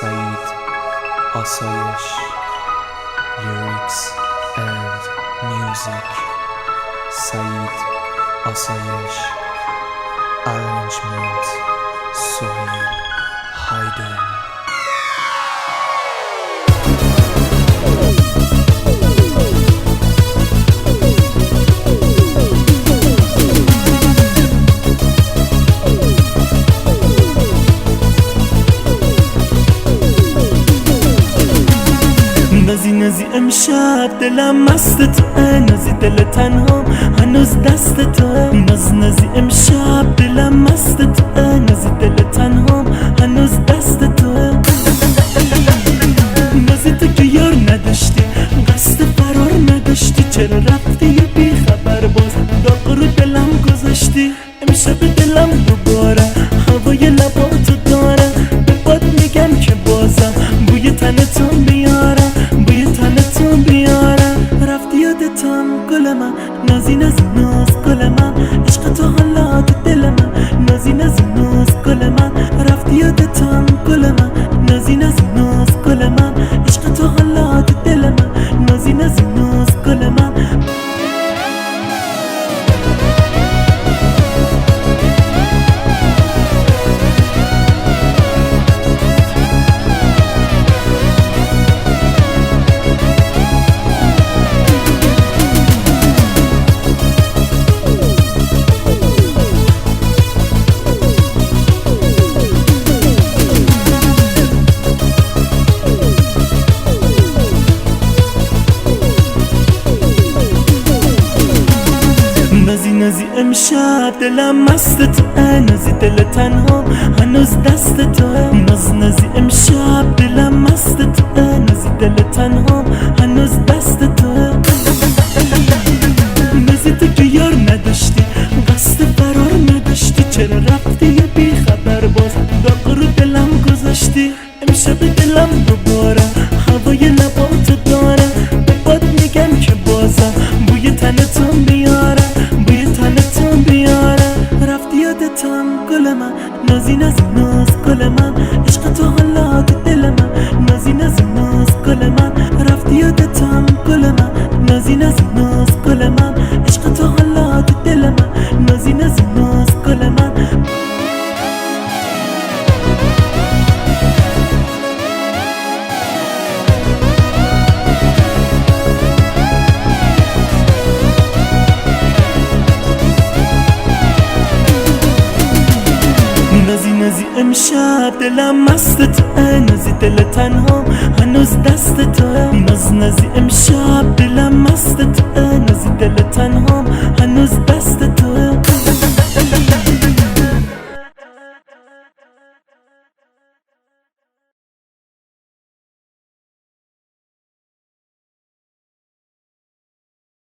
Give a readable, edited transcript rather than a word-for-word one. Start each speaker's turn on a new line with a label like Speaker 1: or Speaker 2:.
Speaker 1: سعید آسایش لیریکس and music سعید آسایش arrangement سهیل هایدن
Speaker 2: نازی امشب دلم مست توه، نازی دل تنها هنوز دست توه. نازی امشب دلم مست توه، نازی دل تنها هنوز دست توه. نازی تو که یار نداشتی، قصد فرار نداشتی، چرا رفتی یه بی خبر باز داغ رو دلم گذاشتی. امشب دلم دوباره هوای لباتو داره، به باد میگم که بازم بوی تنتو بیارم، رفتی یادتم گل من، نازی ناز گل من، عشق تو حالا تو دل من، نازی ناز گل من، رفتی یادتم گل من، نازی ناز گل من، عشق تو حالا تو دل من، نازی ناز گل من. نازی امشب دلم مست توه، نازی دل تنها هنوز دست توه. نازی امشب دلم مست توه، نازی دل تنها هنوز دست توه. نازی تو که یار نداشتی، قصد فرار نداشتی، چرا رفتی یه بی خبر باز داغ رو دلم گذاشتی. امشب دلم دوباره هوای لباتو داره، به باد میگم که بازم بوی تنتو میاره، رفتی یادتم گل من، نازی گل من، عشق تو حالا تو دل من، نازی گل من، رفتی یادتم گل من، نازی گل من، عشق تو حالا تو دل من، نازی گل من. نازی امشب دلم مست توه، نازی دل تنها هنوز دست توه. نازی امشب دلم مست توه، نازی دل تنها هنوز دست